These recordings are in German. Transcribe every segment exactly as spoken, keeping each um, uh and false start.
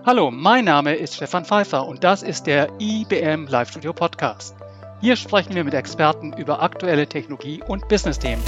Hallo, mein Name ist Stefan Pfeiffer und das ist der I B M Live Studio Podcast. Hier sprechen wir mit Experten über aktuelle Technologie- und Business-Themen.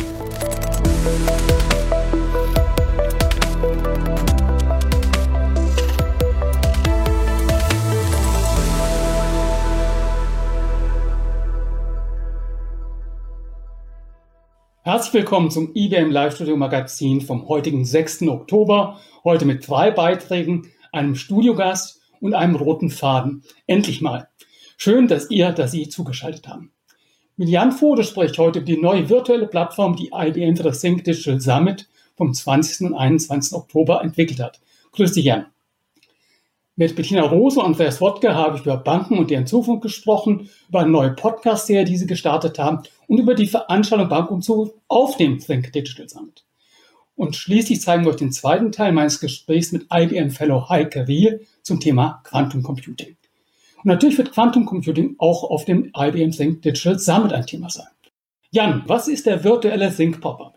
Herzlich willkommen zum I B M Live Studio Magazin vom heutigen sechsten Oktober. Heute mit drei Beiträgen, einem Studiogast und einem roten Faden. Endlich mal. Schön, dass ihr, dass Sie zugeschaltet haben. Mit Jan Fode spreche ich heute über die neue virtuelle Plattform, die I B M für das Think Digital Summit vom zwanzigsten und einundzwanzigsten Oktober entwickelt hat. Grüß dich, Jan. Mit Bettina Rose und Andreas Wodke habe ich über Banken und deren Zukunft gesprochen, über eine neue Podcast-Serie, die sie gestartet haben und über die Veranstaltung Bank und Zukunft auf dem Think Digital Summit. Und schließlich zeigen wir euch den zweiten Teil meines Gesprächs mit I B M-Fellow Heike Riel zum Thema Quantum Computing. Und natürlich wird Quantum Computing auch auf dem I B M Think Digital Summit ein Thema sein. Jan, was ist der virtuelle Think Pop-Up?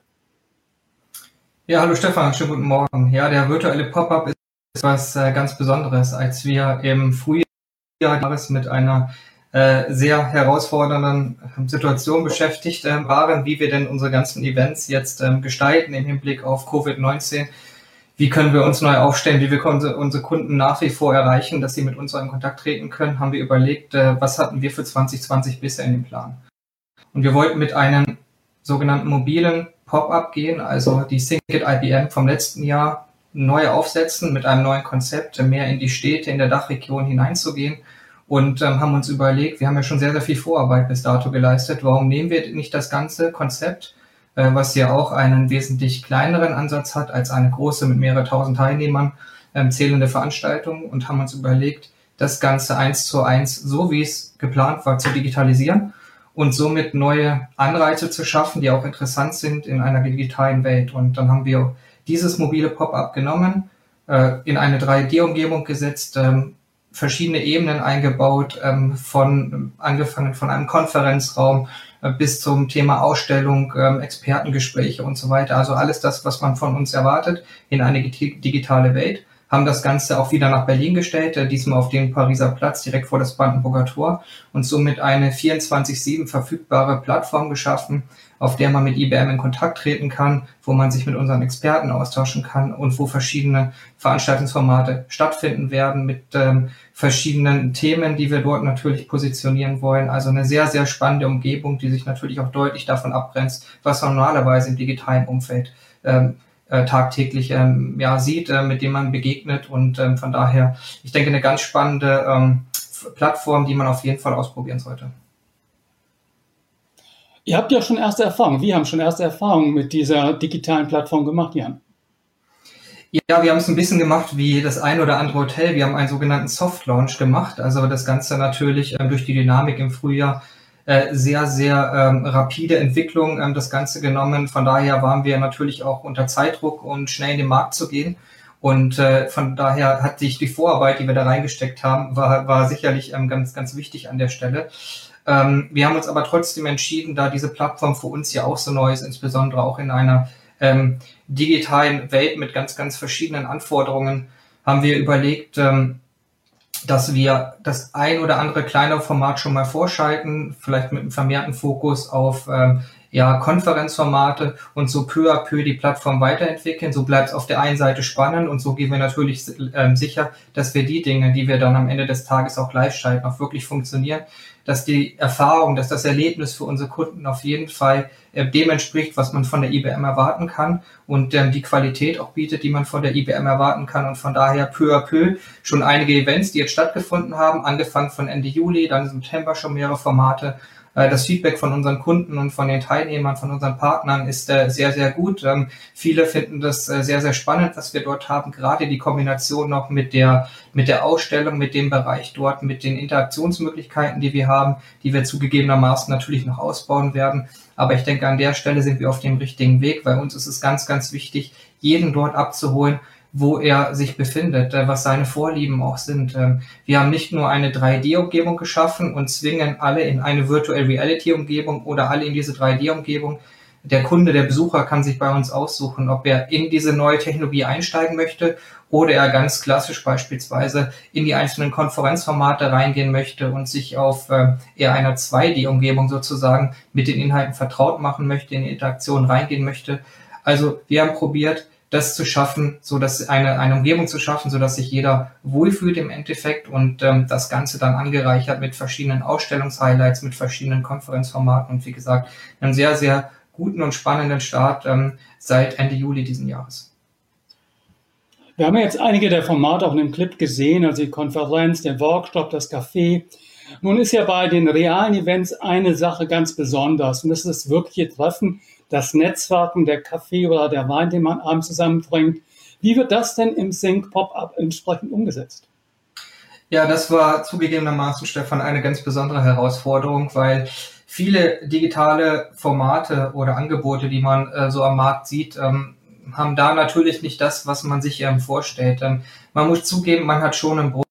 Ja, hallo Stefan, schönen guten Morgen. Ja, der virtuelle Pop-Up ist was äh, ganz Besonderes, als wir im Frühjahr mit einer äh, sehr herausfordernden Situation beschäftigt äh, waren, wie wir denn unsere ganzen Events jetzt ähm, gestalten im Hinblick auf Covid neunzehn. Wie können wir uns neu aufstellen, wie wir unsere, unsere Kunden nach wie vor erreichen, dass sie mit uns in Kontakt treten können, haben wir überlegt, äh, was hatten wir für zwanzig zwanzig bisher in dem Plan. Und wir wollten mit einem sogenannten mobilen Pop-Up gehen, also die Think at I B M vom letzten Jahr neu aufsetzen, mit einem neuen Konzept, mehr in die Städte in der Dachregion hineinzugehen und ähm, haben uns überlegt, wir haben ja schon sehr, sehr viel Vorarbeit bis dato geleistet, warum nehmen wir nicht das ganze Konzept, äh, was ja auch einen wesentlich kleineren Ansatz hat als eine große mit mehreren tausend Teilnehmern ähm, zählende Veranstaltung und haben uns überlegt, das Ganze eins zu eins, so wie es geplant war, zu digitalisieren und somit neue Anreize zu schaffen, die auch interessant sind in einer digitalen Welt. Und dann haben wir dieses mobile Pop-up genommen, äh, in eine drei D-Umgebung gesetzt, ähm, verschiedene Ebenen eingebaut, ähm, von angefangen von einem Konferenzraum äh, bis zum Thema Ausstellung, ähm, Expertengespräche und so weiter. Also alles das, was man von uns erwartet, in eine digitale Welt. Haben das Ganze auch wieder nach Berlin gestellt, äh, diesmal auf den Pariser Platz, direkt vor das Brandenburger Tor und somit eine vierundzwanzig sieben verfügbare Plattform geschaffen, auf der man mit I B M in Kontakt treten kann, wo man sich mit unseren Experten austauschen kann und wo verschiedene Veranstaltungsformate stattfinden werden mit ähm, verschiedenen Themen, die wir dort natürlich positionieren wollen. Also eine sehr, sehr spannende Umgebung, die sich natürlich auch deutlich davon abgrenzt, was man normalerweise im digitalen Umfeld ähm, äh, tagtäglich ähm, ja, sieht, äh, mit dem man begegnet. Und ähm, von daher, ich denke, eine ganz spannende ähm, Plattform, die man auf jeden Fall ausprobieren sollte. Ihr habt ja schon erste Erfahrungen. Wir haben schon erste Erfahrungen mit dieser digitalen Plattform gemacht, Jan. Ja, wir haben es ein bisschen gemacht wie das ein oder andere Hotel. Wir haben einen sogenannten Soft Launch gemacht. Also das Ganze natürlich ähm, durch die Dynamik im Frühjahr äh, sehr, sehr ähm, rapide Entwicklung ähm, das Ganze genommen. Von daher waren wir natürlich auch unter Zeitdruck und schnell in den Markt zu gehen. Und äh, von daher hat sich die Vorarbeit, die wir da reingesteckt haben, war, war sicherlich ähm, ganz, ganz wichtig an der Stelle. Ähm, wir haben uns aber trotzdem entschieden, da diese Plattform für uns ja auch so neu ist, insbesondere auch in einer ähm, digitalen Welt mit ganz, ganz verschiedenen Anforderungen, haben wir überlegt, ähm, dass wir das ein oder andere kleinere Format schon mal vorschalten, vielleicht mit einem vermehrten Fokus auf ähm, ja, Konferenzformate und so peu à peu die Plattform weiterentwickeln. So bleibt es auf der einen Seite spannend und so gehen wir natürlich ähm, sicher, dass wir die Dinge, die wir dann am Ende des Tages auch live schalten, auch wirklich funktionieren, dass die Erfahrung, dass das Erlebnis für unsere Kunden auf jeden Fall äh, dem entspricht, was man von der I B M erwarten kann und ähm, die Qualität auch bietet, die man von der I B M erwarten kann und von daher peu à peu schon einige Events, die jetzt stattgefunden haben, angefangen von Ende Juli, dann im September schon mehrere Formate. Das Feedback von unseren Kunden und von den Teilnehmern, von unseren Partnern ist äh, sehr, sehr gut. Ähm, viele finden das äh, sehr, sehr spannend, was wir dort haben. Gerade die Kombination noch mit der, mit der Ausstellung, mit dem Bereich dort, mit den Interaktionsmöglichkeiten, die wir haben, die wir zugegebenermaßen natürlich noch ausbauen werden. Aber ich denke, an der Stelle sind wir auf dem richtigen Weg. Bei uns ist es ganz, ganz wichtig, jeden dort abzuholen, wo er sich befindet, was seine Vorlieben auch sind. Wir haben nicht nur eine drei D-Umgebung geschaffen und zwingen alle in eine Virtual Reality-Umgebung oder alle in diese drei D-Umgebung. der Kunde, der Besucher kann sich bei uns aussuchen, ob er in diese neue Technologie einsteigen möchte oder er ganz klassisch beispielsweise in die einzelnen Konferenzformate reingehen möchte und sich auf äh, eher einer zwei D-Umgebung sozusagen mit den Inhalten vertraut machen möchte, in die Interaktion reingehen möchte. Also wir haben probiert, das zu schaffen, so dass eine eine Umgebung zu schaffen, so dass sich jeder wohlfühlt im Endeffekt und ähm, das Ganze dann angereichert mit verschiedenen Ausstellungshighlights, mit verschiedenen Konferenzformaten und wie gesagt, einen sehr, sehr guten und spannenden Start ähm, seit Ende Juli diesen Jahres. Wir haben ja jetzt einige der Formate auch in dem Clip gesehen, also die Konferenz, den Workshop, das Café. Nun ist ja bei den realen Events eine Sache ganz besonders und das ist das wirkliche Treffen, das Netzwerken, der Kaffee oder der Wein, den man abends zusammenbringt. Wie wird das denn im Sync Pop-Up entsprechend umgesetzt? Ja, das war zugegebenermaßen, Stefan, eine ganz besondere Herausforderung, weil viele digitale Formate oder Angebote, die man äh, so am Markt sieht, ähm, haben da natürlich nicht das, was man sich ähm, vorstellt. Ähm, man muss zugeben, man hat schon ein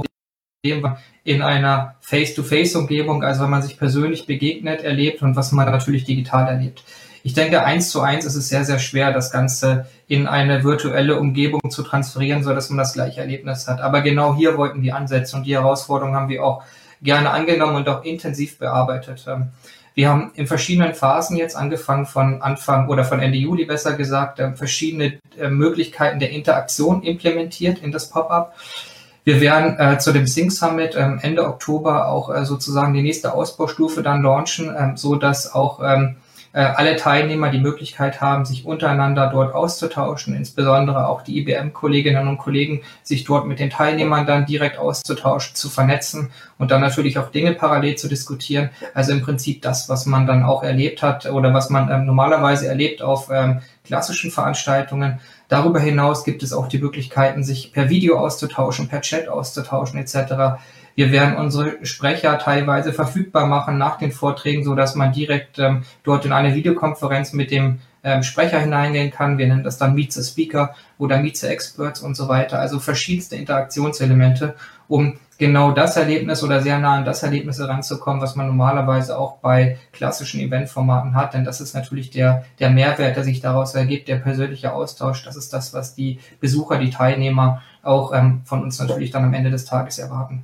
Problem in einer Face-to-Face-Umgebung, also wenn man sich persönlich begegnet, erlebt und was man natürlich digital erlebt. Ich denke, eins zu eins ist es sehr, sehr schwer, das Ganze in eine virtuelle Umgebung zu transferieren, so dass man das gleiche Erlebnis hat. Aber genau hier wollten wir ansetzen und die Herausforderung haben wir auch gerne angenommen und auch intensiv bearbeitet. Wir haben in verschiedenen Phasen jetzt angefangen, von Anfang oder von Ende Juli besser gesagt, verschiedene Möglichkeiten der Interaktion implementiert in das Pop-up. Wir werden äh, zu dem Sync Summit ähm, Ende Oktober auch äh, sozusagen die nächste Ausbaustufe dann launchen, ähm, so dass auch ähm, äh, alle Teilnehmer die Möglichkeit haben, sich untereinander dort auszutauschen, insbesondere auch die I B M-Kolleginnen und Kollegen, sich dort mit den Teilnehmern dann direkt auszutauschen, zu vernetzen und dann natürlich auch Dinge parallel zu diskutieren. Also im Prinzip das, was man dann auch erlebt hat oder was man ähm, normalerweise erlebt auf ähm, klassischen Veranstaltungen. Darüber hinaus gibt es auch die Möglichkeiten, sich per Video auszutauschen, per Chat auszutauschen et cetera. Wir werden unsere Sprecher teilweise verfügbar machen nach den Vorträgen, so dass man direkt ähm, dort in eine Videokonferenz mit dem ähm, Sprecher hineingehen kann. Wir nennen das dann Meet the Speaker oder Meet the Experts und so weiter. Also verschiedenste Interaktionselemente, um genau das Erlebnis oder sehr nah an das Erlebnis heranzukommen, was man normalerweise auch bei klassischen Eventformaten hat. Denn das ist natürlich der, der Mehrwert, der sich daraus ergibt, der persönliche Austausch. Das ist das, was die Besucher, die Teilnehmer auch ähm, von uns natürlich dann am Ende des Tages erwarten.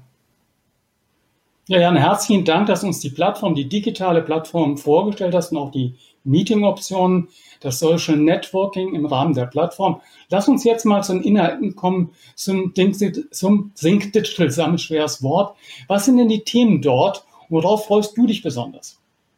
Ja, Jan, herzlichen Dank, dass du uns die Plattform, die digitale Plattform vorgestellt hast und auch die Meeting-Optionen, das Social Networking im Rahmen der Plattform. Lass uns jetzt mal zu den Inhalten kommen, zum, zum Sync Digital Summit, schweres Wort. Was sind denn die Themen dort? Worauf freust du dich besonders?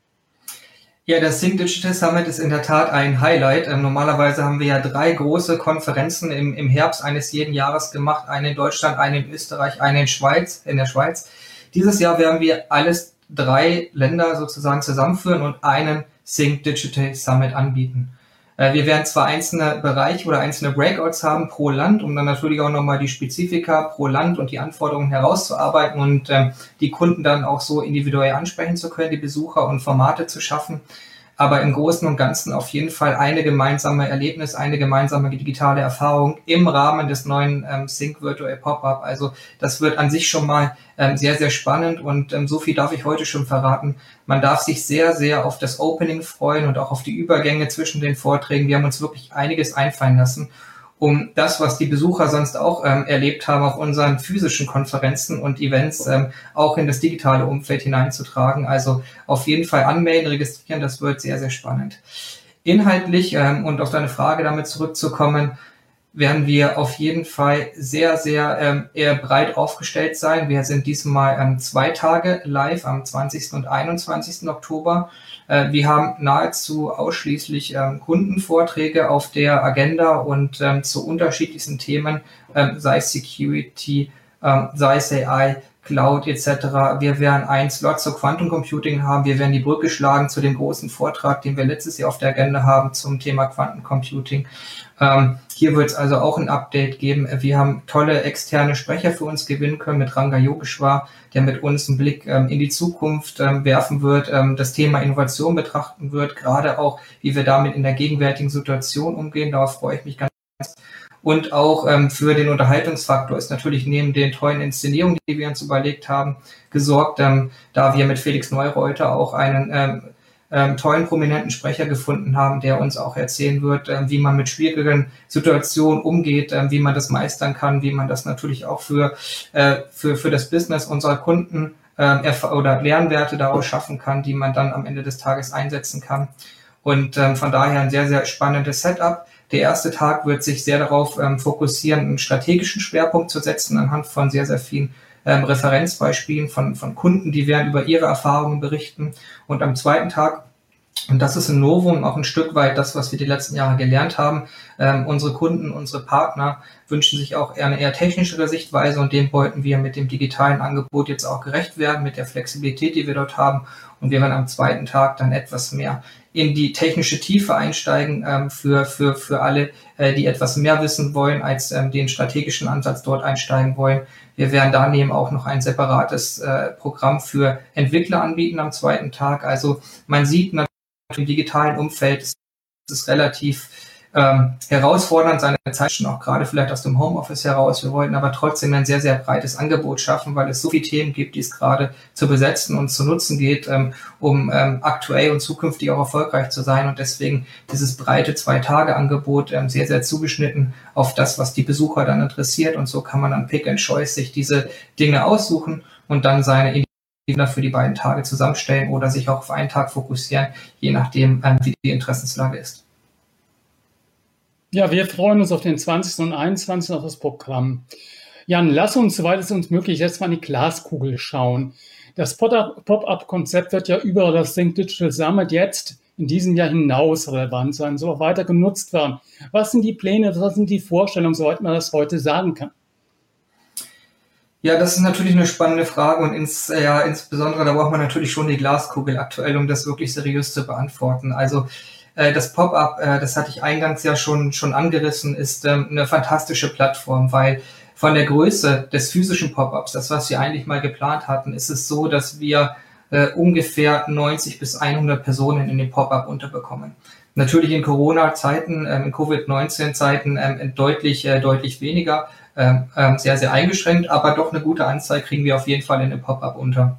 Ja, das Sync Digital Summit ist in der Tat ein Highlight. Ähm, normalerweise haben wir ja drei große Konferenzen im, im Herbst eines jeden Jahres gemacht. Eine in Deutschland, eine in Österreich, eine in Schweiz, in der Schweiz. Dieses Jahr werden wir alles drei Länder sozusagen zusammenführen und einen Sync Digital Summit anbieten. Äh, wir werden zwar einzelne Bereiche oder einzelne Breakouts haben pro Land, um dann natürlich auch nochmal die Spezifika pro Land und die Anforderungen herauszuarbeiten und ähm, die Kunden dann auch so individuell ansprechen zu können, die Besucher und Formate zu schaffen. Aber im Großen und Ganzen auf jeden Fall eine gemeinsame Erlebnis, eine gemeinsame digitale Erfahrung im Rahmen des neuen ähm, Sync Virtual Pop-Up. Also das wird an sich schon mal ähm, sehr, sehr spannend und ähm, so viel darf ich heute schon verraten. Man darf sich sehr, sehr auf das Opening freuen und auch auf die Übergänge zwischen den Vorträgen. Wir haben uns wirklich einiges einfallen lassen, um das, was die Besucher sonst auch ähm, erlebt haben auf unseren physischen Konferenzen und Events, ähm, auch in das digitale Umfeld hineinzutragen. Also auf jeden Fall anmelden, registrieren, das wird sehr, sehr spannend. Inhaltlich, ähm, und auf deine Frage damit zurückzukommen, werden wir auf jeden Fall sehr, sehr ähm, eher breit aufgestellt sein. Wir sind diesmal ähm, zwei Tage live am zwanzigsten und einundzwanzigsten Oktober. Äh, wir haben nahezu ausschließlich ähm, Kundenvorträge auf der Agenda und ähm, zu unterschiedlichsten Themen, ähm, sei es Security, ähm, sei es A I, Cloud et cetera. Wir werden einen Slot zu Quantum Computing haben. Wir werden die Brücke schlagen zu dem großen Vortrag, den wir letztes Jahr auf der Agenda haben zum Thema Quantum Computing. Ähm, hier wird es also auch ein Update geben. Wir haben tolle externe Sprecher für uns gewinnen können mit Ranga Yogeshwar, der mit uns einen Blick ähm, in die Zukunft ähm, werfen wird, ähm, das Thema Innovation betrachten wird, gerade auch, wie wir damit in der gegenwärtigen Situation umgehen. Darauf freue ich mich ganz. Und auch ähm, für den Unterhaltungsfaktor ist natürlich neben den tollen Inszenierungen, die wir uns überlegt haben, gesorgt, ähm, da wir mit Felix Neureuter auch einen ähm, ähm, tollen, prominenten Sprecher gefunden haben, der uns auch erzählen wird, äh, wie man mit schwierigen Situationen umgeht, äh, wie man das meistern kann, wie man das natürlich auch für, äh, für, für das Business unserer Kunden äh, oder Lernwerte daraus schaffen kann, die man dann am Ende des Tages einsetzen kann. Und ähm, von daher ein sehr, sehr spannendes Setup. Der erste Tag wird sich sehr darauf ähm, fokussieren, einen strategischen Schwerpunkt zu setzen, anhand von sehr, sehr vielen ähm, Referenzbeispielen von, von Kunden, die werden über ihre Erfahrungen berichten. Und am zweiten Tag, und das ist ein Novum, auch ein Stück weit das, was wir die letzten Jahre gelernt haben, ähm, unsere Kunden, unsere Partner wünschen sich auch eher eine eher technischere Sichtweise, und dem wollten wir mit dem digitalen Angebot jetzt auch gerecht werden, mit der Flexibilität, die wir dort haben. Und wir werden am zweiten Tag dann etwas mehr in die technische Tiefe einsteigen, ähm, für, für, für alle, äh, die etwas mehr wissen wollen, als ähm, den strategischen Ansatz dort einsteigen wollen. Wir werden daneben auch noch ein separates äh, Programm für Entwickler anbieten am zweiten Tag. Also man sieht natürlich im digitalen Umfeld, es ist relativ ähm, herausfordernd, seine Zeit schon auch gerade vielleicht aus dem Homeoffice heraus. Wir wollten aber trotzdem ein sehr, sehr breites Angebot schaffen, weil es so viele Themen gibt, die es gerade zu besetzen und zu nutzen geht, ähm, um ähm, aktuell und zukünftig auch erfolgreich zu sein. Und deswegen dieses breite Zwei-Tage-Angebot ähm, sehr, sehr zugeschnitten auf das, was die Besucher dann interessiert. Und so kann man dann Pick and Choice sich diese Dinge aussuchen und dann seine für die beiden Tage zusammenstellen oder sich auch auf einen Tag fokussieren, je nachdem, ähm, wie die Interessenslage ist. Ja, wir freuen uns auf den zwanzigsten und einundzwanzigsten auf das Programm. Jan, lass uns, soweit es uns möglich ist, mal in die Glaskugel schauen. Das Pop-up-Konzept wird ja über das Think Digital Summit jetzt in diesem Jahr hinaus relevant sein, soll auch weiter genutzt werden. Was sind die Pläne, was sind die Vorstellungen, soweit man das heute sagen kann? Ja, das ist natürlich eine spannende Frage, und ins, ja, insbesondere da braucht man natürlich schon die Glaskugel aktuell, um das wirklich seriös zu beantworten. Also äh, das Pop-up, äh, das hatte ich eingangs ja schon schon angerissen, ist ähm, eine fantastische Plattform, weil von der Größe des physischen Pop-ups, das was wir eigentlich mal geplant hatten, ist es so, dass wir äh, ungefähr neunzig bis hundert Personen in dem Pop-up unterbekommen. Natürlich in Corona-Zeiten, ähm, in Covid neunzehn Zeiten ähm, deutlich äh, deutlich weniger. Ähm, sehr, sehr eingeschränkt, aber doch eine gute Anzahl kriegen wir auf jeden Fall in dem Pop-up unter.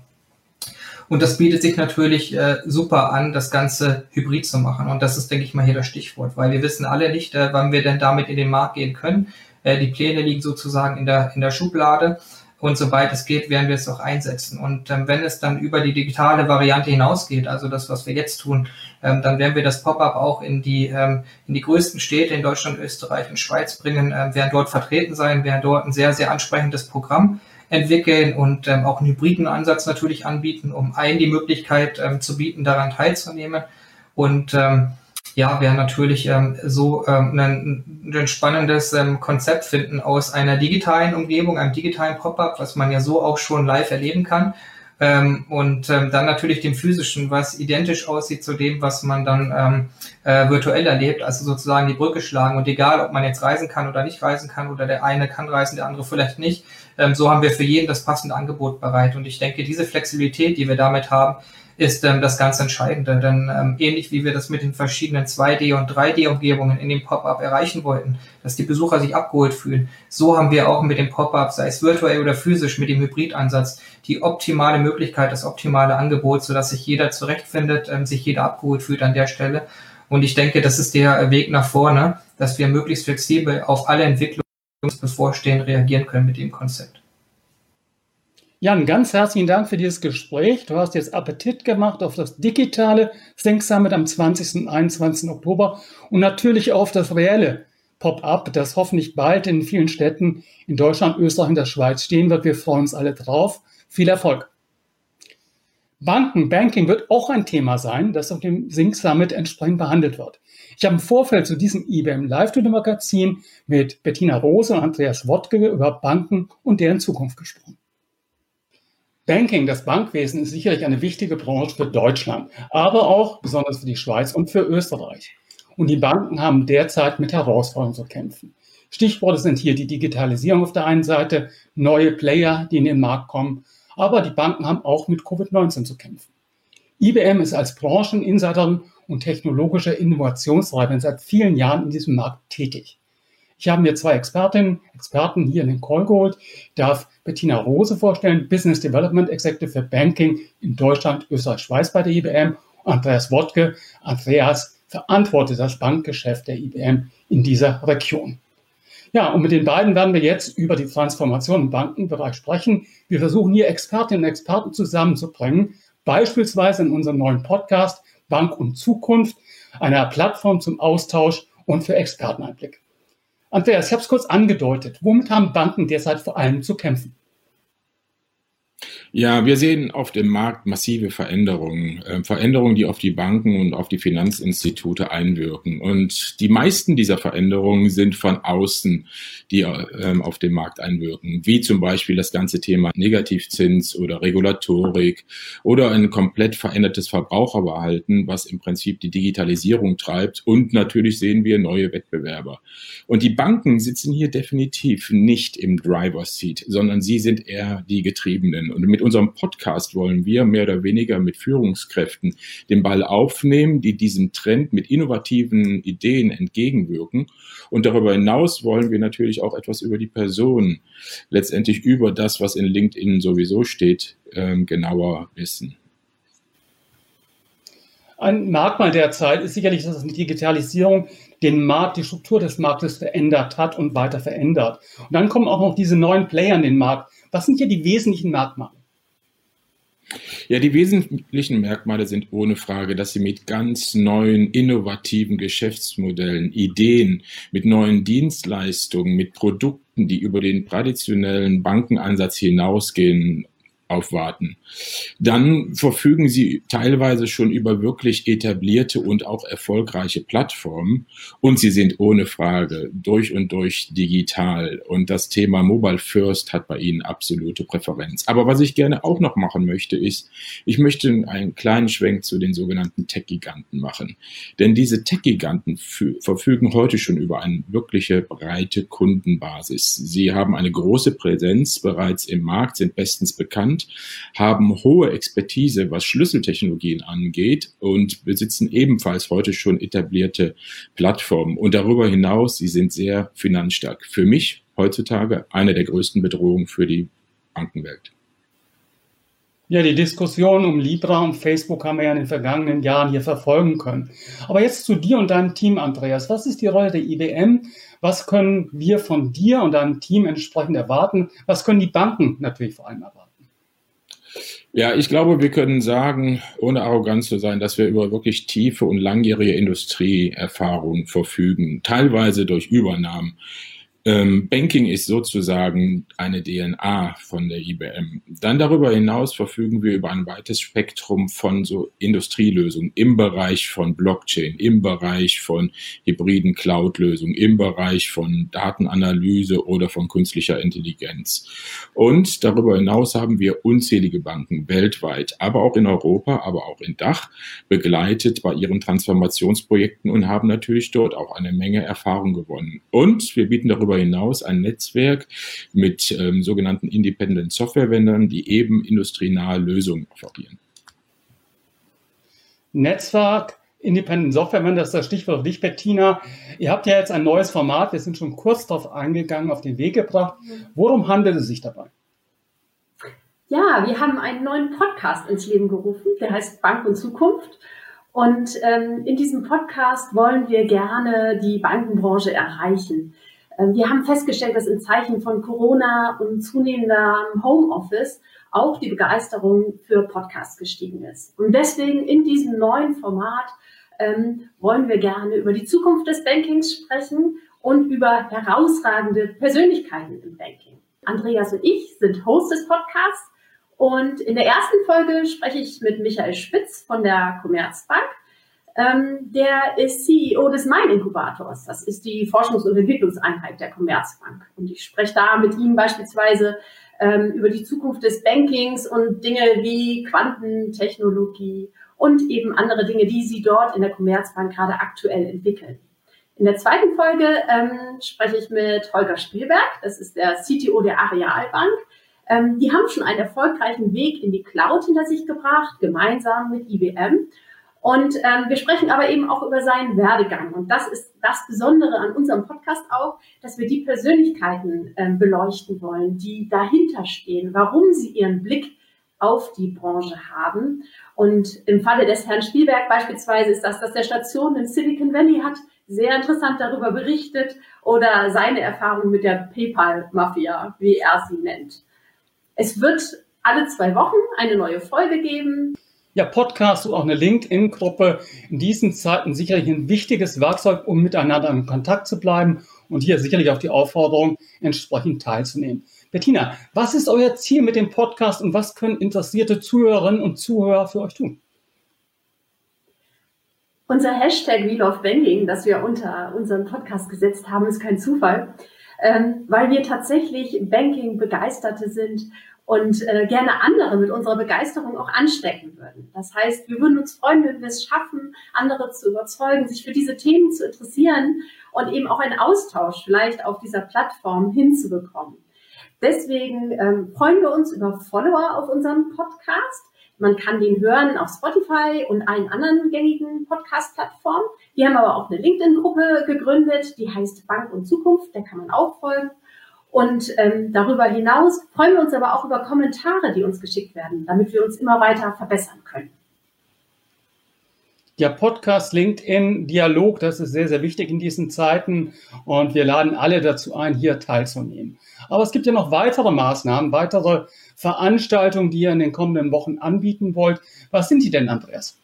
Und das bietet sich natürlich äh, super an, das Ganze hybrid zu machen. Und das ist, denke ich mal, hier das Stichwort, weil wir wissen alle nicht, äh, wann wir denn damit in den Markt gehen können. Äh, die Pläne liegen sozusagen in der, in der Schublade. Und sobald es geht, werden wir es auch einsetzen. Und ähm, wenn es dann über die digitale Variante hinausgeht, also das, was wir jetzt tun, ähm, dann werden wir das Pop-up auch in die ähm, in die größten Städte in Deutschland, Österreich und Schweiz bringen, ähm, werden dort vertreten sein, werden dort ein sehr, sehr ansprechendes Programm entwickeln und ähm, auch einen hybriden Ansatz natürlich anbieten, um allen die Möglichkeit ähm, zu bieten, daran teilzunehmen. Und ähm, ja, wir natürlich ähm, so ähm, ein, ein spannendes ähm, Konzept finden aus einer digitalen Umgebung, einem digitalen Pop-up, was man ja so auch schon live erleben kann. Ähm, und ähm, dann natürlich dem physischen, was identisch aussieht zu dem, was man dann ähm, äh, virtuell erlebt, also sozusagen die Brücke schlagen. Und egal, ob man jetzt reisen kann oder nicht reisen kann, oder der eine kann reisen, der andere vielleicht nicht, ähm, so haben wir für jeden das passende Angebot bereit. Und ich denke, diese Flexibilität, die wir damit haben, ist ähm, das ganz Entscheidende. Denn ähm, ähnlich wie wir das mit den verschiedenen zwei D- und drei D-Umgebungen in dem Pop-up erreichen wollten, dass die Besucher sich abgeholt fühlen, so haben wir auch mit dem Pop-up, sei es virtuell oder physisch, mit dem Hybridansatz, die optimale Möglichkeit, das optimale Angebot, sodass sich jeder zurechtfindet, ähm, sich jeder abgeholt fühlt an der Stelle. Und ich denke, das ist der Weg nach vorne, dass wir möglichst flexibel auf alle Entwicklungen, die uns bevorstehen, reagieren können mit dem Konzept. Jan, ganz herzlichen Dank für dieses Gespräch. Du hast jetzt Appetit gemacht auf das digitale Think Summit am zwanzigsten und einundzwanzigsten Oktober und natürlich auf das reelle Pop-up, das hoffentlich bald in vielen Städten in Deutschland, Österreich und der Schweiz stehen wird. Wir freuen uns alle drauf. Viel Erfolg. Banken, Banking wird auch ein Thema sein, das auf dem Think Summit entsprechend behandelt wird. Ich habe im Vorfeld zu diesem I B M Live-Studio-Magazin mit Bettina Rose und Andreas Wodke über Banken und deren Zukunft gesprochen. Banking, das Bankwesen, ist sicherlich eine wichtige Branche für Deutschland, aber auch besonders für die Schweiz und für Österreich. Und die Banken haben derzeit mit Herausforderungen zu kämpfen. Stichworte sind hier die Digitalisierung auf der einen Seite, neue Player, die in den Markt kommen, aber die Banken haben auch mit Covid neunzehn zu kämpfen. I B M ist als Brancheninsiderin und technologische Innovationstreiberin seit vielen Jahren in diesem Markt tätig. Ich habe mir zwei Expertinnen, Experten hier in den Call geholt. Ich darf Bettina Rose vorstellen, Business Development Executive für Banking in Deutschland, Österreich, Schweiz bei der I B M. Andreas Wodtke. Andreas verantwortet das Bankgeschäft der I B M in dieser Region. Ja, und mit den beiden werden wir jetzt über die Transformation im Bankenbereich sprechen. Wir versuchen hier Expertinnen und Experten zusammenzubringen, beispielsweise in unserem neuen Podcast Bank und Zukunft, einer Plattform zum Austausch und für Experteneinblick. Andreas, ich habe es kurz angedeutet. Womit haben Banken derzeit vor allem zu kämpfen? Ja, wir sehen auf dem Markt massive Veränderungen, äh, Veränderungen, die auf die Banken und auf die Finanzinstitute einwirken. Und die meisten dieser Veränderungen sind von außen, die äh, auf den Markt einwirken, wie zum Beispiel das ganze Thema Negativzins oder Regulatorik oder ein komplett verändertes Verbraucherverhalten, was im Prinzip die Digitalisierung treibt. Und natürlich sehen wir neue Wettbewerber. Und die Banken sitzen hier definitiv nicht im Driver's Seat, sondern sie sind eher die Getriebenen. Und mit unserem Podcast wollen wir mehr oder weniger mit Führungskräften den Ball aufnehmen, die diesem Trend mit innovativen Ideen entgegenwirken. Und darüber hinaus wollen wir natürlich auch etwas über die Person, letztendlich über das, was in LinkedIn sowieso steht, ähm, genauer wissen. Ein Merkmal der Zeit ist sicherlich, dass die Digitalisierung den Markt, die Struktur des Marktes verändert hat und weiter verändert. Und dann kommen auch noch diese neuen Player in den Markt. Was sind hier die wesentlichen Merkmale? Ja, die wesentlichen Merkmale sind ohne Frage, dass sie mit ganz neuen, innovativen Geschäftsmodellen, Ideen, mit neuen Dienstleistungen, mit Produkten, die über den traditionellen Bankenansatz hinausgehen, aufwarten. Dann verfügen sie teilweise schon über wirklich etablierte und auch erfolgreiche Plattformen und sie sind ohne Frage durch und durch digital und das Thema Mobile First hat bei ihnen absolute Präferenz. Aber was ich gerne auch noch machen möchte, ist, ich möchte einen kleinen Schwenk zu den sogenannten Tech-Giganten machen. Denn diese Tech-Giganten verfügen heute schon über eine wirkliche breite Kundenbasis. Sie haben eine große Präsenz bereits im Markt, sind bestens bekannt, haben hohe Expertise, was Schlüsseltechnologien angeht und besitzen ebenfalls heute schon etablierte Plattformen. Und darüber hinaus, sie sind sehr finanzstark. Für mich heutzutage eine der größten Bedrohungen für die Bankenwelt. Ja, die Diskussion um Libra und Facebook haben wir ja in den vergangenen Jahren hier verfolgen können. Aber jetzt zu dir und deinem Team, Andreas. Was ist die Rolle der I B M? Was können wir von dir und deinem Team entsprechend erwarten? Was können die Banken natürlich vor allem erwarten? Ja, ich glaube, wir können sagen, ohne arrogant zu sein, dass wir über wirklich tiefe und langjährige Industrieerfahrung verfügen, teilweise durch Übernahmen. Ähm, Banking ist sozusagen eine D N A von der I B M. Dann darüber hinaus verfügen wir über ein weites Spektrum von so Industrielösungen im Bereich von Blockchain, im Bereich von hybriden Cloud-Lösungen, im Bereich von Datenanalyse oder von künstlicher Intelligenz. Und darüber hinaus haben wir unzählige Banken weltweit, aber auch in Europa, aber auch in Dach begleitet bei ihren Transformationsprojekten und haben natürlich dort auch eine Menge Erfahrung gewonnen. Und wir bieten darüber hinaus ein Netzwerk mit ähm, sogenannten Independent Software-Vendern, die eben industrienahe Lösungen offerieren. Netzwerk, Independent Software-Vendor, das ist das Stichwort für dich, Bettina. Ihr habt ja jetzt ein neues Format, wir sind schon kurz darauf eingegangen, auf den Weg gebracht. Worum handelt es sich dabei? Ja, wir haben einen neuen Podcast ins Leben gerufen, der heißt Bank und Zukunft. Und ähm, in diesem Podcast wollen wir gerne die Bankenbranche erreichen. Wir haben festgestellt, dass in Zeichen von Corona und zunehmendem Homeoffice auch die Begeisterung für Podcasts gestiegen ist. Und deswegen in diesem neuen Format ähm, wollen wir gerne über die Zukunft des Bankings sprechen und über herausragende Persönlichkeiten im Banking. Andreas und ich sind Host des Podcasts und in der ersten Folge spreche ich mit Michael Spitz von der Commerzbank. Ähm, der ist C E O des Mein-Inkubators. Das ist die Forschungs- und Entwicklungseinheit der Commerzbank. Und ich spreche da mit ihm beispielsweise ähm, über die Zukunft des Bankings und Dinge wie Quantentechnologie und eben andere Dinge, die sie dort in der Commerzbank gerade aktuell entwickeln. In der zweiten Folge ähm, spreche ich mit Holger Spielberg. Das ist der C T O der Arealbank. Ähm, die haben schon einen erfolgreichen Weg in die Cloud hinter sich gebracht, gemeinsam mit I B M. Und ähm, wir sprechen aber eben auch über seinen Werdegang. Und das ist das Besondere an unserem Podcast auch, dass wir die Persönlichkeiten ähm, beleuchten wollen, die dahinter stehen, warum sie ihren Blick auf die Branche haben. Und im Falle des Herrn Spielberg beispielsweise ist das, dass der Station in Silicon Valley hat, sehr interessant darüber berichtet oder seine Erfahrung mit der PayPal-Mafia, wie er sie nennt. Es wird alle zwei Wochen eine neue Folge geben. Ja, Podcast und auch eine LinkedIn-Gruppe in diesen Zeiten sicherlich ein wichtiges Werkzeug, um miteinander in Kontakt zu bleiben und hier sicherlich auch die Aufforderung, entsprechend teilzunehmen. Bettina, was ist euer Ziel mit dem Podcast und was können interessierte Zuhörerinnen und Zuhörer für euch tun? Unser Hashtag We Love Banking, das wir unter unseren Podcast gesetzt haben, ist kein Zufall, ähm, weil wir tatsächlich Banking-Begeisterte sind und äh, gerne andere mit unserer Begeisterung auch anstecken würden. Das heißt, wir würden uns freuen, wenn wir es schaffen, andere zu überzeugen, sich für diese Themen zu interessieren und eben auch einen Austausch vielleicht auf dieser Plattform hinzubekommen. Deswegen ähm, freuen wir uns über Follower auf unserem Podcast. Man kann den hören auf Spotify und allen anderen gängigen Podcast-Plattformen. Wir haben aber auch eine LinkedIn-Gruppe gegründet, die heißt Bank und Zukunft, der kann man auch folgen. Und ähm, darüber hinaus freuen wir uns aber auch über Kommentare, die uns geschickt werden, damit wir uns immer weiter verbessern können. Ja, Podcast, LinkedIn, Dialog, das ist sehr, sehr wichtig in diesen Zeiten und wir laden alle dazu ein, hier teilzunehmen. Aber es gibt ja noch weitere Maßnahmen, weitere Veranstaltungen, die ihr in den kommenden Wochen anbieten wollt. Was sind die denn, Andreas?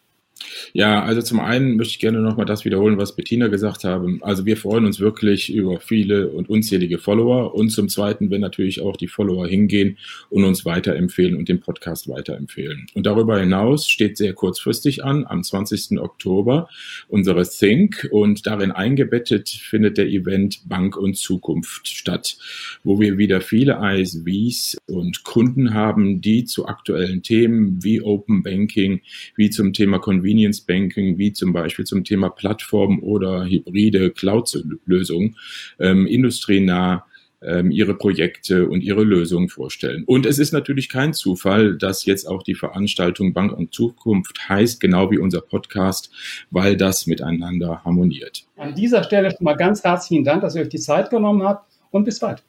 Ja, also zum einen möchte ich gerne nochmal das wiederholen, was Bettina gesagt hat. Also wir freuen uns wirklich über viele und unzählige Follower und zum zweiten, wenn natürlich auch die Follower hingehen und uns weiterempfehlen und den Podcast weiterempfehlen. Und darüber hinaus steht sehr kurzfristig an, am zwanzigsten Oktober, unsere Think und darin eingebettet findet der Event Bank und Zukunft statt, wo wir wieder viele I S Vs und Kunden haben, die zu aktuellen Themen wie Open Banking, wie zum Thema Convenience Banking, wie zum Beispiel zum Thema Plattform oder hybride Cloud-Lösungen, ähm, industrienah ähm, ihre Projekte und ihre Lösungen vorstellen. Und es ist natürlich kein Zufall, dass jetzt auch die Veranstaltung Bank und Zukunft heißt, genau wie unser Podcast, weil das miteinander harmoniert. An dieser Stelle schon mal ganz herzlichen Dank, dass ihr euch die Zeit genommen habt und bis bald.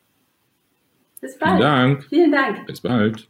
Bis bald. Vielen Dank. Vielen Dank. Bis bald.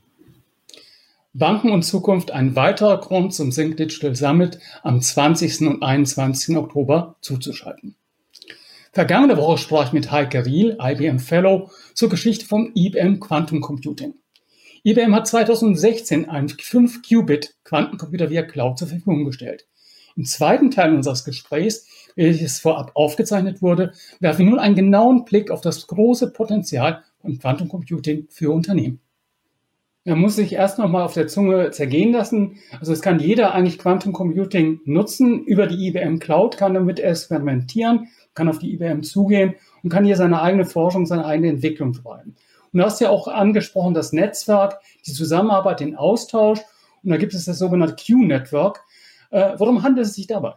Banken und Zukunft, ein weiterer Grund zum Think Digital Summit am zwanzigsten und einundzwanzigsten Oktober zuzuschalten. Vergangene Woche sprach ich mit Heike Riel, I B M Fellow, zur Geschichte vom I B M Quantum Computing. I B M hat zweitausendsechzehn einen fünf Qubit Quantencomputer via Cloud zur Verfügung gestellt. Im zweiten Teil unseres Gesprächs, welches vorab aufgezeichnet wurde, werfen wir nun einen genauen Blick auf das große Potenzial von Quantum Computing für Unternehmen. Man muss sich erst noch mal auf der Zunge zergehen lassen. Also es kann jeder eigentlich Quantum Computing nutzen. Über die I B M Cloud kann damit experimentieren, kann auf die I B M zugehen und kann hier seine eigene Forschung, seine eigene Entwicklung treiben. Und du hast ja auch angesprochen, das Netzwerk, die Zusammenarbeit, den Austausch. Und da gibt es das sogenannte Q-Network. Äh, worum handelt es sich dabei?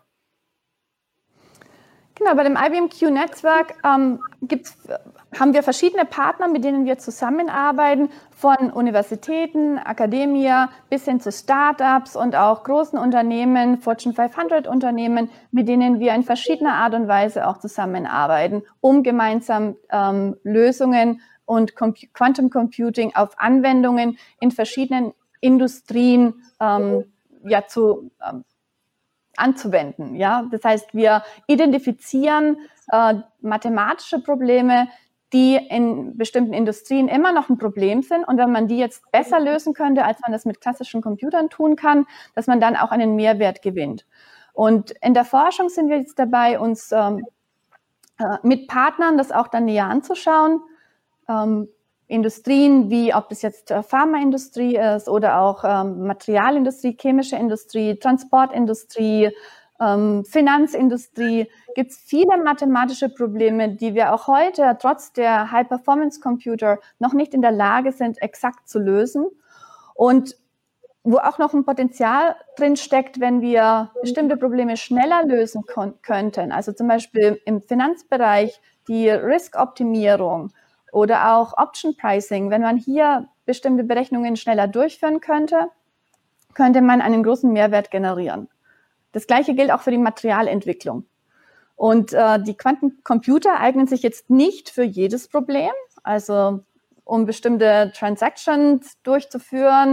Genau, bei dem I B M Q-Netzwerk ähm, gibt's, haben wir verschiedene Partner, mit denen wir zusammenarbeiten, von Universitäten, Akademie bis hin zu Startups und auch großen Unternehmen, Fortune fünfhundert Unternehmen, mit denen wir in verschiedener Art und Weise auch zusammenarbeiten, um gemeinsam ähm, Lösungen und Com- Quantum Computing auf Anwendungen in verschiedenen Industrien ähm, ja, zu ähm, anzuwenden. Ja? Das heißt, wir identifizieren äh, mathematische Probleme, die in bestimmten Industrien immer noch ein Problem sind. Und wenn man die jetzt besser lösen könnte, als man das mit klassischen Computern tun kann, dass man dann auch einen Mehrwert gewinnt. Und in der Forschung sind wir jetzt dabei, uns ähm, äh, mit Partnern das auch dann näher anzuschauen. Ähm, Industrien, wie ob das jetzt äh, Pharmaindustrie ist oder auch ähm, Materialindustrie, chemische Industrie, Transportindustrie, ähm, Finanzindustrie, gibt es viele mathematische Probleme, die wir auch heute trotz der High-Performance-Computer noch nicht in der Lage sind, exakt zu lösen. Und wo auch noch ein Potenzial drin steckt, wenn wir bestimmte Probleme schneller lösen kon- könnten. Also zum Beispiel im Finanzbereich die Risk-Optimierung oder auch Option Pricing. Wenn man hier bestimmte Berechnungen schneller durchführen könnte, könnte man einen großen Mehrwert generieren. Das Gleiche gilt auch für die Materialentwicklung. Und äh, die Quantencomputer eignen sich jetzt nicht für jedes Problem. Also um bestimmte Transactions durchzuführen,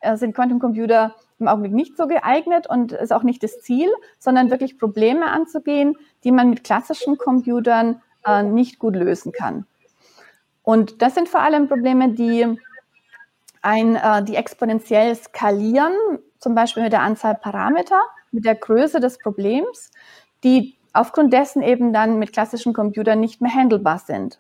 äh, sind Quantencomputer im Augenblick nicht so geeignet und ist auch nicht das Ziel, sondern wirklich Probleme anzugehen, die man mit klassischen Computern äh, nicht gut lösen kann. Und das sind vor allem Probleme, die, ein, äh, die exponentiell skalieren, zum Beispiel mit der Anzahl Parameter, mit der Größe des Problems, die aufgrund dessen eben dann mit klassischen Computern nicht mehr handelbar sind.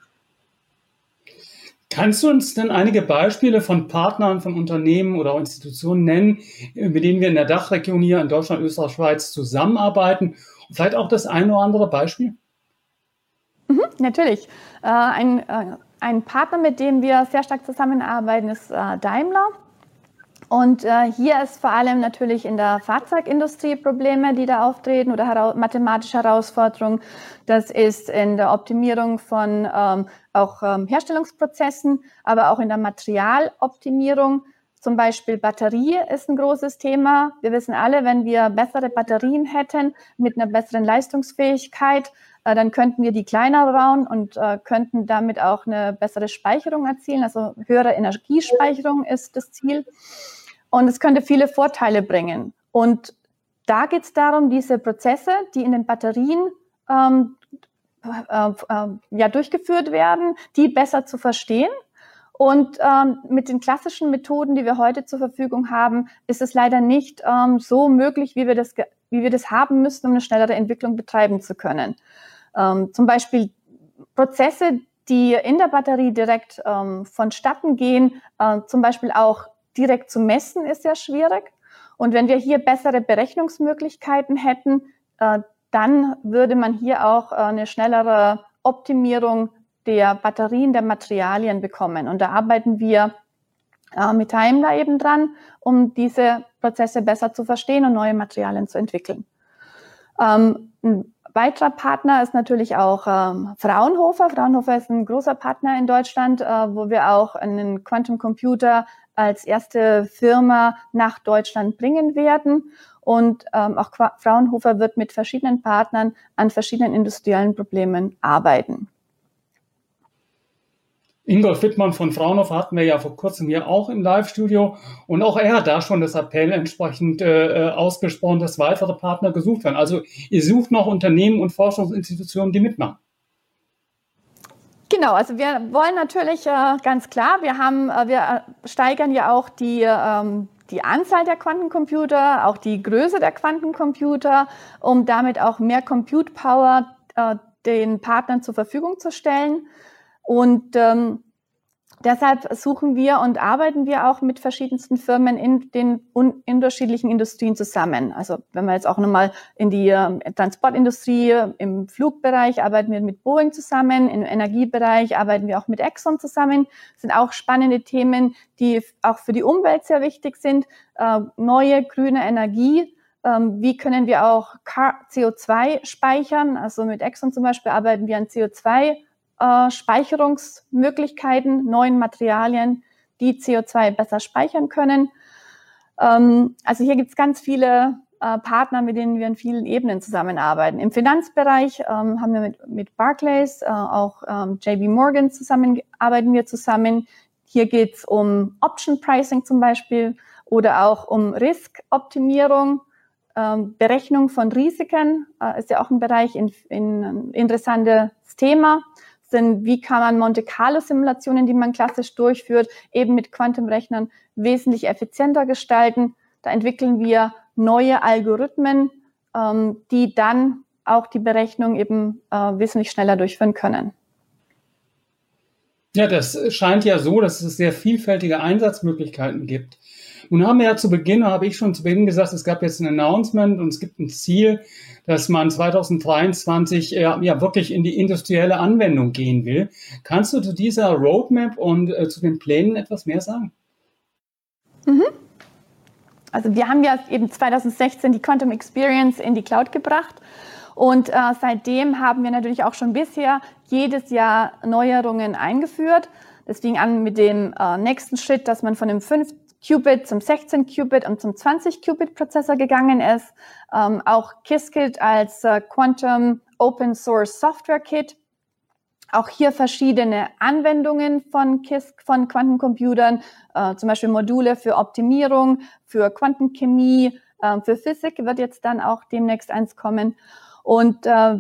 Kannst du uns denn einige Beispiele von Partnern, von Unternehmen oder Institutionen nennen, mit denen wir in der Dachregion hier in Deutschland, Österreich, Schweiz zusammenarbeiten? Und vielleicht auch das eine oder andere Beispiel? Mhm, natürlich. Äh, ein, äh, ein Partner, mit dem wir sehr stark zusammenarbeiten, ist äh, Daimler. Und äh, hier ist vor allem natürlich in der Fahrzeugindustrie Probleme, die da auftreten oder hera- mathematische Herausforderungen. Das ist in der Optimierung von ähm, auch ähm, Herstellungsprozessen, aber auch in der Materialoptimierung. Zum Beispiel Batterie ist ein großes Thema. Wir wissen alle, wenn wir bessere Batterien hätten mit einer besseren Leistungsfähigkeit, äh, dann könnten wir die kleiner bauen und äh, könnten damit auch eine bessere Speicherung erzielen. Also höhere Energiespeicherung ist das Ziel. Und es könnte viele Vorteile bringen. Und da geht es darum, diese Prozesse, die in den Batterien ähm, äh, äh, ja, durchgeführt werden, die besser zu verstehen. Und ähm, mit den klassischen Methoden, die wir heute zur Verfügung haben, ist es leider nicht ähm, so möglich, wie wir das, wie wir das haben müssten, um eine schnellere Entwicklung betreiben zu können. Ähm, zum Beispiel Prozesse, die in der Batterie direkt ähm, vonstatten gehen, äh, zum Beispiel auch direkt zu messen, ist ja schwierig. Und wenn wir hier bessere Berechnungsmöglichkeiten hätten, äh, dann würde man hier auch äh, eine schnellere Optimierung der Batterien, der Materialien bekommen. Und da arbeiten wir äh, mit Daimler eben dran, um diese Prozesse besser zu verstehen und neue Materialien zu entwickeln. Ähm, ein weiterer Partner ist natürlich auch ähm, Fraunhofer. Fraunhofer ist ein großer Partner in Deutschland, äh, wo wir auch einen Quantum Computer als erste Firma nach Deutschland bringen werden. Und ähm, auch Fraunhofer wird mit verschiedenen Partnern an verschiedenen industriellen Problemen arbeiten. Ingolf Wittmann von Fraunhofer hatten wir ja vor kurzem hier auch im Live-Studio. Und auch er hat da schon das Appell entsprechend äh, ausgesprochen, dass weitere Partner gesucht werden. Also ihr sucht noch Unternehmen und Forschungsinstitutionen, die mitmachen. Genau, also wir wollen natürlich äh, ganz klar, wir haben, äh, wir steigern ja auch die, ähm, die Anzahl der Quantencomputer, auch die Größe der Quantencomputer, um damit auch mehr Compute Power äh, den Partnern zur Verfügung zu stellen. Und ähm, deshalb suchen wir und arbeiten wir auch mit verschiedensten Firmen in den un- unterschiedlichen Industrien zusammen. Also wenn wir jetzt auch nochmal in die äh, Transportindustrie, im Flugbereich arbeiten wir mit Boeing zusammen, im Energiebereich arbeiten wir auch mit Exxon zusammen. Das sind auch spannende Themen, die auch für die Umwelt sehr wichtig sind. Äh, neue grüne Energie. Ähm, wie können wir auch C O zwei speichern? Also mit Exxon zum Beispiel arbeiten wir an C O zwei Äh, Speicherungsmöglichkeiten, neuen Materialien, die C O zwei besser speichern können. Ähm, also hier gibt es ganz viele äh, Partner, mit denen wir in vielen Ebenen zusammenarbeiten. Im Finanzbereich ähm, haben wir mit, mit Barclays, äh, auch ähm, J P Morgan zusammen, arbeiten wir zusammen. Hier geht es um Option Pricing zum Beispiel oder auch um Risk-Optimierung, ähm, Berechnung von Risiken, äh, ist ja auch ein Bereich, in, in, ein interessantes Thema. Sind, wie kann man Monte-Carlo-Simulationen, die man klassisch durchführt, eben mit Quantenrechnern wesentlich effizienter gestalten. Da entwickeln wir neue Algorithmen, ähm, die dann auch die Berechnung eben äh, wesentlich schneller durchführen können. Ja, das scheint ja so, dass es sehr vielfältige Einsatzmöglichkeiten gibt. Nun haben wir ja zu Beginn, habe ich schon zu Beginn gesagt, es gab jetzt ein Announcement und es gibt ein Ziel, dass man zwanzig dreiundzwanzig äh, ja wirklich in die industrielle Anwendung gehen will. Kannst du zu dieser Roadmap und äh, zu den Plänen etwas mehr sagen? Mhm. Also wir haben ja eben zwanzig sechzehn die Quantum Experience in die Cloud gebracht. Und äh, seitdem haben wir natürlich auch schon bisher jedes Jahr Neuerungen eingeführt. Das fing an mit dem äh, nächsten Schritt, dass man von dem fünf Qubit zum sechzehn Qubit und zum zwanzig Qubit Prozessor gegangen ist. Ähm, auch Qiskit als äh, Quantum Open Source Software Kit auch hier verschiedene Anwendungen von K I S C, von Quantencomputern, äh, zum Beispiel Module für Optimierung, für Quantenchemie, äh, für Physik wird jetzt dann auch demnächst eins kommen. Und äh,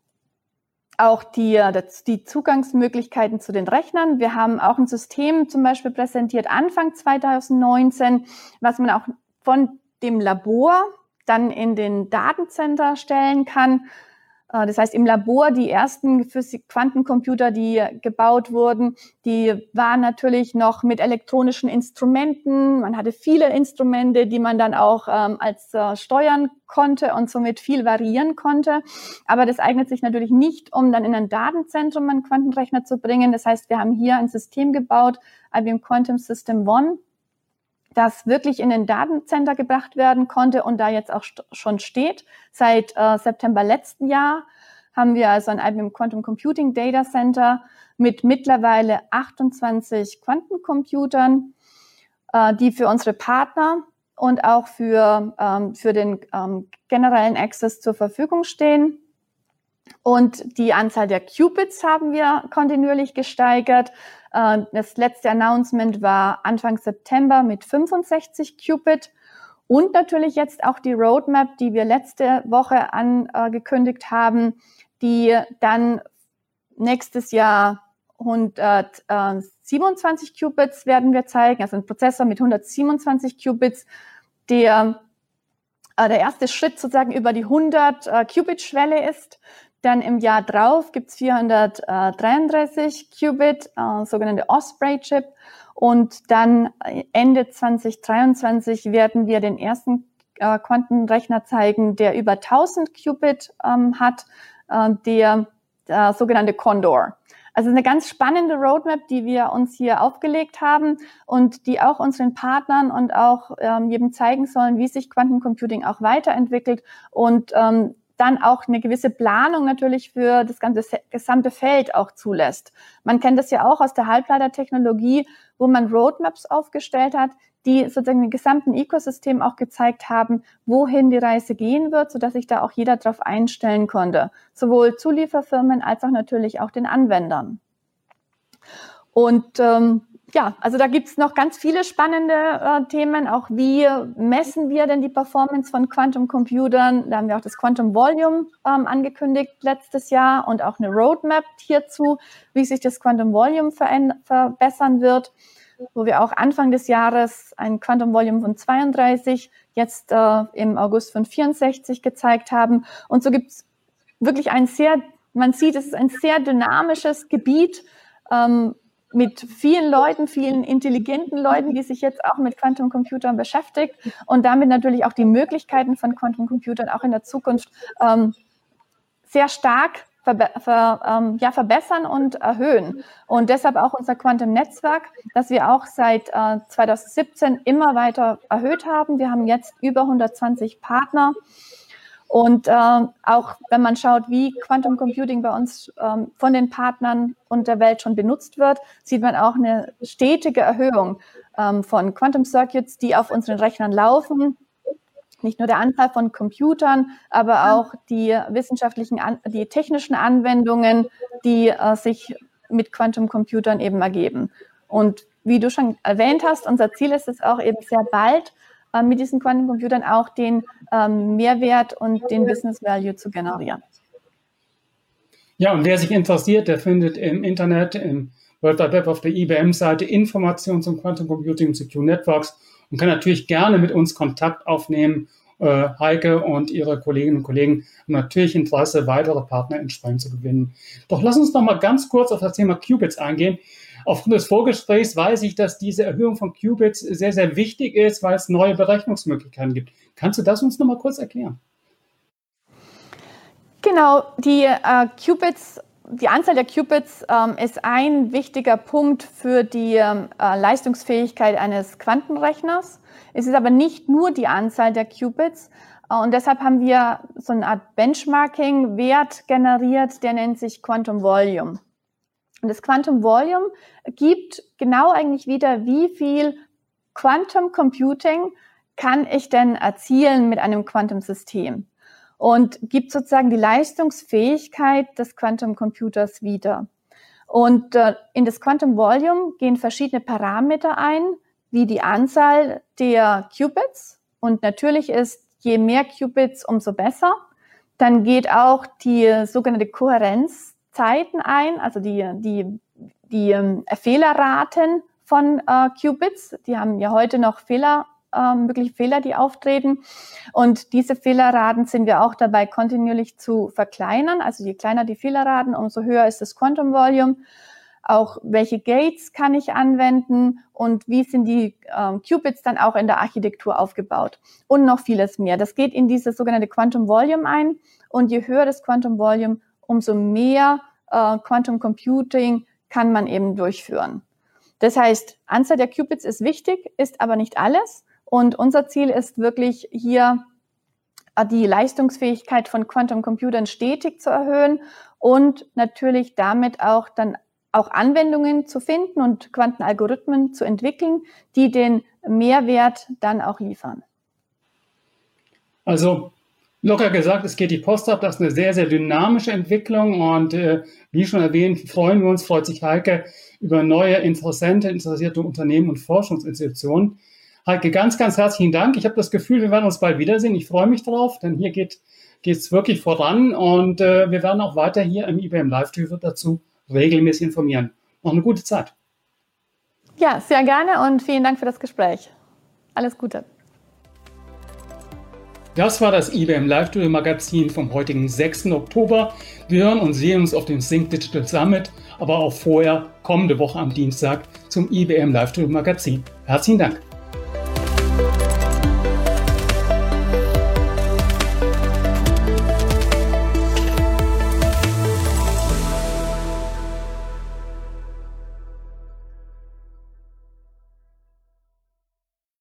auch die, die Zugangsmöglichkeiten zu den Rechnern. Wir haben auch ein System zum Beispiel präsentiert Anfang zwanzig neunzehn, was man auch von dem Labor dann in den Datencenter stellen kann. Das heißt, im Labor die ersten Physik-Quantencomputer, die gebaut wurden, die waren natürlich noch mit elektronischen Instrumenten. Man hatte viele Instrumente, die man dann auch ähm, als äh, steuern konnte und somit viel variieren konnte. Aber das eignet sich natürlich nicht, um dann in ein Datenzentrum einen Quantenrechner zu bringen. Das heißt, wir haben hier ein System gebaut, I B M Quantum System One, das wirklich in den Datencenter gebracht werden konnte und da jetzt auch st- schon steht. Seit äh, September letzten Jahr haben wir also ein I B M Quantum Computing Data Center mit mittlerweile achtundzwanzig Quantencomputern, äh, die für unsere Partner und auch für, ähm, für den ähm, generellen Access zur Verfügung stehen. Und die Anzahl der Qubits haben wir kontinuierlich gesteigert. Das letzte Announcement war Anfang September mit fünfundsechzig Qubit. Und natürlich jetzt auch die Roadmap, die wir letzte Woche angekündigt haben, die dann nächstes Jahr hundertsiebenundzwanzig Qubits werden wir zeigen. Also ein Prozessor mit hundertsiebenundzwanzig Qubits, der der erste Schritt sozusagen über die hundert Qubit-Schwelle ist. Dann im Jahr drauf gibt's vierhundertdreiunddreißig Qubit, äh, sogenannte Osprey-Chip. Und dann Ende zwanzig dreiundzwanzig werden wir den ersten äh, Quantenrechner zeigen, der über tausend Qubit ähm, hat, äh, der, der sogenannte Condor. Also eine ganz spannende Roadmap, die wir uns hier aufgelegt haben und die auch unseren Partnern und auch ähm, jedem zeigen sollen, wie sich Quantencomputing auch weiterentwickelt und ähm, dann auch eine gewisse Planung natürlich für das ganze gesamte Feld auch zulässt. Man kennt das ja auch aus der Halbleitertechnologie, wo man Roadmaps aufgestellt hat, die sozusagen dem gesamten Ökosystem auch gezeigt haben, wohin die Reise gehen wird, sodass sich da auch jeder darauf einstellen konnte. Sowohl Zulieferfirmen als auch natürlich auch den Anwendern. Und ähm, ja, also da gibt's noch ganz viele spannende äh, Themen. Auch wie messen wir denn die Performance von Quantum-Computern? Da haben wir auch das Quantum Volume ähm, angekündigt letztes Jahr und auch eine Roadmap hierzu, wie sich das Quantum Volume veränd- verbessern wird, wo wir auch Anfang des Jahres ein Quantum Volume von zweiunddreißig, jetzt äh, im August von vierundsechzig gezeigt haben. Und so gibt's wirklich ein sehr, man sieht, es ist ein sehr dynamisches Gebiet, ähm, mit vielen Leuten, vielen intelligenten Leuten, die sich jetzt auch mit Quantencomputern beschäftigt und damit natürlich auch die Möglichkeiten von Quantencomputern auch in der Zukunft ähm, sehr stark verbe- ver, ähm, ja, verbessern und erhöhen. Und deshalb auch unser Quantum-Netzwerk, das wir auch seit äh, zwanzig siebzehn immer weiter erhöht haben. Wir haben jetzt über hundertzwanzig Partner. Und äh, auch wenn man schaut, wie Quantum Computing bei uns ähm, von den Partnern und der Welt schon benutzt wird, sieht man auch eine stetige Erhöhung ähm, von Quantum Circuits, die auf unseren Rechnern laufen. Nicht nur der Anzahl von Computern, aber auch die wissenschaftlichen, An- die technischen Anwendungen, die äh, sich mit Quantum Computern eben ergeben. Und wie du schon erwähnt hast, unser Ziel ist es auch eben sehr bald, mit diesen Quantencomputern auch den ähm, Mehrwert und den Business Value zu generieren. Ja, und wer sich interessiert, der findet im Internet, im World Wide Web auf der I B M-Seite Informationen zum Quantum Computing und Secure Networks und kann natürlich gerne mit uns Kontakt aufnehmen. Äh, Heike und ihre Kolleginnen und Kollegen haben natürlich Interesse, weitere Partner entsprechend zu gewinnen. Doch lass uns noch mal ganz kurz auf das Thema Qubits eingehen. Aufgrund des Vorgesprächs weiß ich, dass diese Erhöhung von Qubits sehr, sehr wichtig ist, weil es neue Berechnungsmöglichkeiten gibt. Kannst du das uns noch mal kurz erklären? Genau, die äh, Qubits, die Anzahl der Qubits ähm, ist ein wichtiger Punkt für die ähm, äh, Leistungsfähigkeit eines Quantenrechners. Es ist aber nicht nur die Anzahl der Qubits. Äh, und deshalb haben wir so eine Art Benchmarking-Wert generiert, der nennt sich Quantum Volume. Und das Quantum Volume gibt genau eigentlich wieder, wie viel Quantum Computing kann ich denn erzielen mit einem Quantum-System und gibt sozusagen die Leistungsfähigkeit des Quantum Computers wieder. Und äh, in das Quantum Volume gehen verschiedene Parameter ein, wie die Anzahl der Qubits. Und natürlich ist, je mehr Qubits, umso besser. Dann geht auch die sogenannte Kohärenzzeiten ein, also die, die, die ähm, Fehlerraten von äh, Qubits. Die haben ja heute noch Fehler, äh, mögliche Fehler, die auftreten. Und diese Fehlerraten sind wir auch dabei, kontinuierlich zu verkleinern. Also je kleiner die Fehlerraten, umso höher ist das Quantum Volume. Auch welche Gates kann ich anwenden und wie sind die ähm, Qubits dann auch in der Architektur aufgebaut und noch vieles mehr. Das geht in dieses sogenannte Quantum Volume ein und je höher das Quantum Volume, umso mehr äh, Quantum Computing kann man eben durchführen. Das heißt, Anzahl der Qubits ist wichtig, ist aber nicht alles und unser Ziel ist wirklich hier äh, die Leistungsfähigkeit von Quantum Computern stetig zu erhöhen und natürlich damit auch dann auch Anwendungen zu finden und Quantenalgorithmen zu entwickeln, die den Mehrwert dann auch liefern. Also locker gesagt, es geht die Post ab, das ist eine sehr, sehr dynamische Entwicklung und äh, wie schon erwähnt, freuen wir uns, freut sich Heike über neue Interessente, interessierte Unternehmen und Forschungsinstitutionen. Heike, ganz, ganz herzlichen Dank. Ich habe das Gefühl, wir werden uns bald wiedersehen. Ich freue mich drauf, denn hier geht es wirklich voran und äh, wir werden auch weiter hier im I B M Live-Tour dazu regelmäßig informieren. Noch eine gute Zeit. Ja, sehr gerne und vielen Dank für das Gespräch. Alles Gute. Das war das I B M Live-Tour Magazin vom heutigen sechsten Oktober. Wir hören und sehen uns auf dem Think Digital Summit, aber auch vorher kommende Woche am Dienstag zum I B M Live-Tour Magazin. Herzlichen Dank.